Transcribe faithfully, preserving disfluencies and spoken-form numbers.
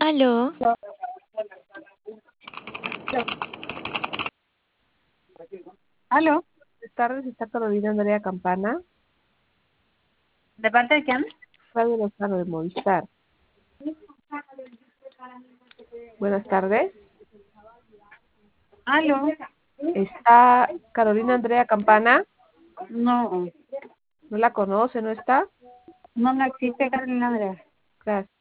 Aló, ¿Aló? Buenas tardes, está Carolina Andrea Campana. ¿De parte de quién? Fabio Lozano de Movistar. Buenas tardes. ¿Aló? ¿Está Carolina Andrea Campana? No, ¿No la conoce? ¿No está? no, no existe Carolina Andrea. Gracias.